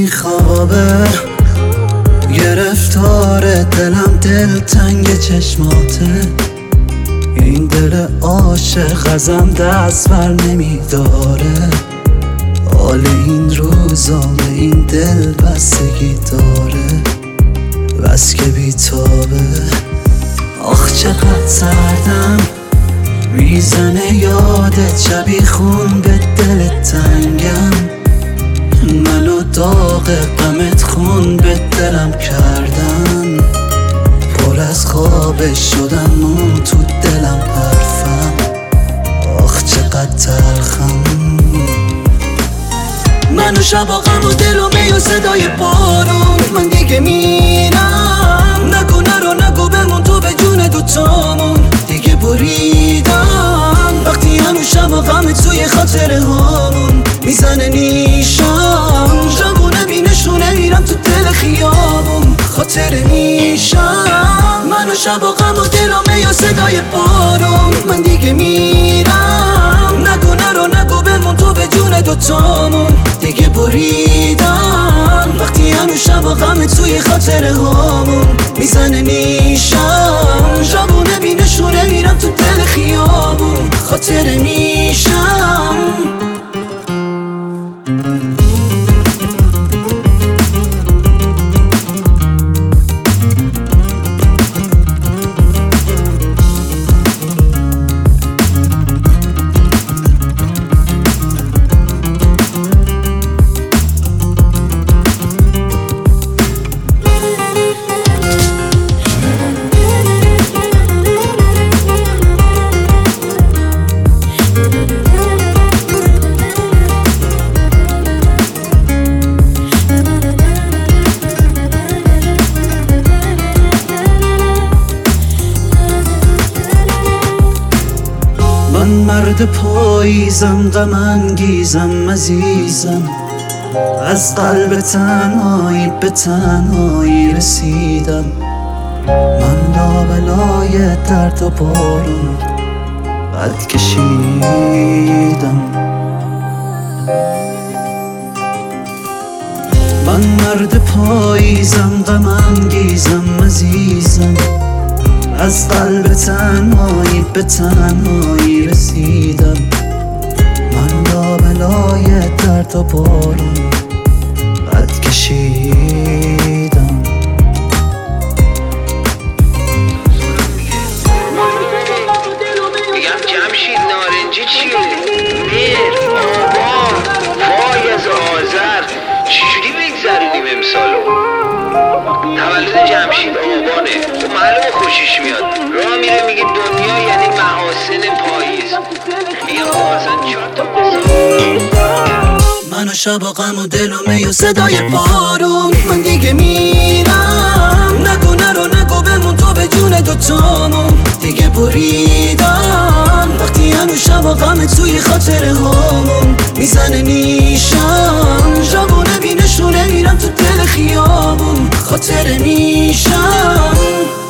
بیخوابه، گرفتار دلم، دلتنگ چشماته. این دل عاشق ازم دست بر نمیداره، حال این روزا به این دل بستگی داره، بس که بیتابه. آخ چقدر سردم میزنه یادت، شبی خون به دل تنگم، منو داغ غمت خون به دلم کردن. پر از خوابش شدم مون تو دلم حرفم، آخ چقدر تلخم. منو شبا غم و دل و می و صدای بارون، من دیگه میرم. نگو نرو نگو بمون تو به جون دوتامون، دیگه بریدم. وقتی هنو شبا غم توی خاطره هامون میزنه نیشم، جوونه بینشونه میرم تو دل خیابون، خاطره میشم. منو شبا غم و دل و می و صدای بارون، من دیگه میرم. نگو نرو نگو بمون تو به جون دوتامون، دیگه بریدم. وقتی هنو شبا غم توی خاطره هامون میزنه نیشم، جوونه بینشونه میرم تو دل خیابون، خاطره میشم. من مرد پاییزم، غم انگیزم، عزیزم. از قلب تنهایی به تنهایی رسیدم، من لابلای درد و بارون قد کشیدم. من مرد پاییزم، غم انگیزم، عزیزم. از قلب تنهایی به تنهایی رسیدم، من لابلای درد و بارون قد کشیدم. میگم جمشید نارنجی چیه؟ میر، آبان، وای از آذر، چجوری بگذرونیم امسالو؟ تولد جمشید آبانه، تو معلومه خوشش میاد. راه میره میگه دنیا یعنی محاسن پاییز. میگم اصلا 4 تا منو شبا غم و دل و می و صدای بارون، من دیگه میرم. نگو نرو نگو بمون تو به جون دوتامون، دیگه بریدم. وقتی هنو شبا غم توی خاطره هامون میزنه نیشم، جوونه بینشونه میرم تو دل خیابون، خاطره میشم.